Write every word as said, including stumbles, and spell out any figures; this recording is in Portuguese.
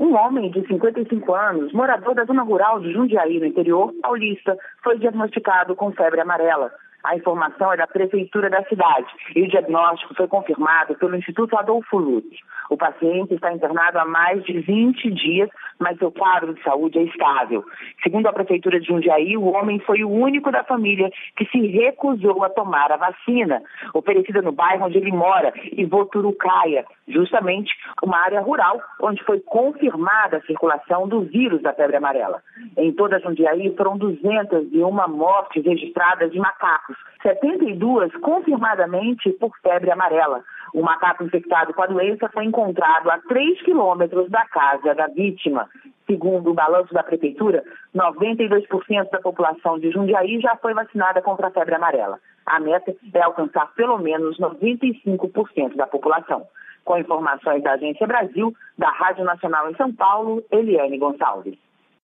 Um homem de cinquenta e cinco anos, morador da zona rural de Jundiaí, no interior paulista, foi diagnosticado com febre amarela. A informação é da prefeitura da cidade e o diagnóstico foi confirmado pelo Instituto Adolfo Lutz. O paciente está internado há mais de vinte dias, mas seu quadro de saúde é estável. Segundo a prefeitura de Jundiaí, o homem foi o único da família que se recusou a tomar a vacina, oferecida no bairro onde ele mora, em Voturucaia, justamente uma área rural onde foi confirmada a circulação do vírus da febre amarela. Em toda Jundiaí foram duzentas e uma mortes registradas de macacos, setenta e duas confirmadamente por febre amarela. O macaco infectado com a doença foi encontrado a três quilômetros da casa da vítima. Segundo o balanço da prefeitura, noventa e dois por cento da população de Jundiaí já foi vacinada contra a febre amarela. A meta é alcançar pelo menos noventa e cinco por cento da população. Com informações da Agência Brasil, da Rádio Nacional em São Paulo, Eliane Gonçalves.